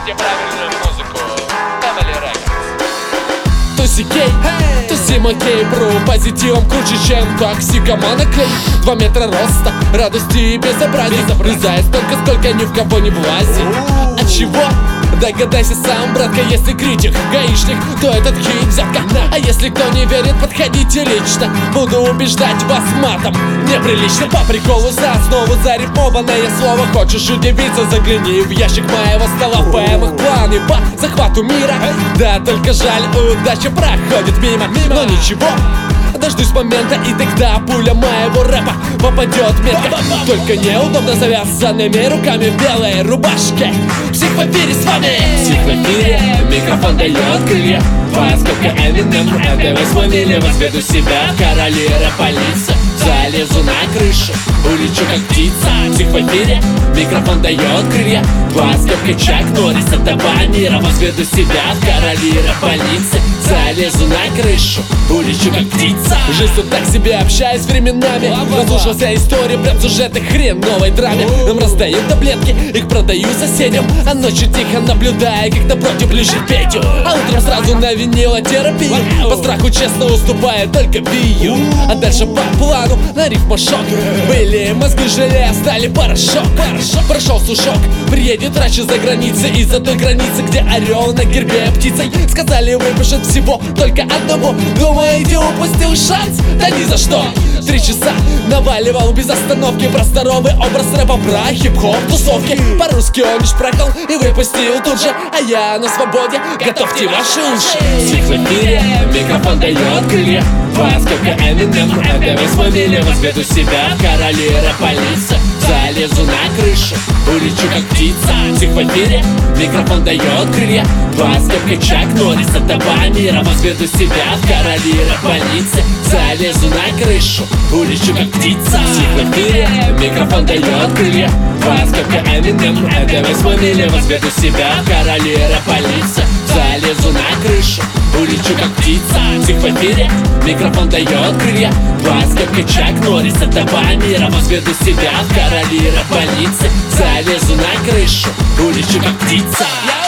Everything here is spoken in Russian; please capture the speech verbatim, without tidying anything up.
Слушайте правильную музыку. Family Records. Туси Кей, туси Макей, про позитивом круче, чем токсикомана клей. Два метра роста, радости и безобразия. Влезая столько, сколько ни в кого не влазит. От чего? Догадайся сам, братка, если критик гаишник, то этот хит взятка. А если кто не верит, подходите лично. Буду убеждать вас матом, неприлично. По приколу за основу зарифмованное слово. Хочешь удивиться, загляни в ящик моего стола. В ПМах планы по захвату мира. Да, только жаль, удача проходит мимо. Но ничего, дождусь момента, и тогда пуля моего рэпа попадет метко. Только неудобно завязанными руками в белой рубашке. Всех в эфире с вами. Всех в эфире, микрофон дает крылья. Твоя скобка Эминем, это восьмой мили. Возведу себя в короли рэпа лица. Залезу на крышу, улечу как птица. Всех в эфире, микрофон дает крылья. Твоя скобка Чак Норрис, это баннера. Возведу себя в короли рэпа лица. Залезу на крышу, улечу как птица. Жизнь тут так себе, общаюсь временами. Наслушался истории, прям сюжеты хреновой драме. Нам раздают таблетки, их продаю соседям. А ночью тихо наблюдая, как напротив лежит Петю. А утром сразу на винилотерапию. По страху честно уступая только бию. А дальше по плану на рифмошок. Были мозги желе, стали порошок. Прошел сушок, приедет раньше за границей. Из-за той границы, где орел на гербе птицей. Сказали, выпишет всего только одного. Думаете, упустил шанс? Да ни за что. Три часа наваливал без остановки про здоровый образ рэпа, про хип-хоп тусовки. По-русски он лишь прокол и выпустил тут же. А я на свободе, готовьте ваши уши. Всех в эфире, микрофон дает крылья. Твоя скобка Эминем, это восьмой мили. Возведу себя в короли рэпа лица. Залезу на крышу, улечу как птица. Всех в эфире, микрофон дает крылья. Твоя скобка Чак Норрис, это баннера. Возведу себя в короли рэпа лица. Залезу на крышу, улечу как птица. Всех в эфире, микрофон дает крылья. Твоя скобка Эминем, это восьмой мили. Возведу себя в короли рэпа лица. Залезу на крышу, улечу как птица. Всех в эфире, микрофон дает крылья. Твоя скобка Чак Норрис, это баннера. Возведу себя в короли рэпа лица. Залезу на крышу, улечу как птица.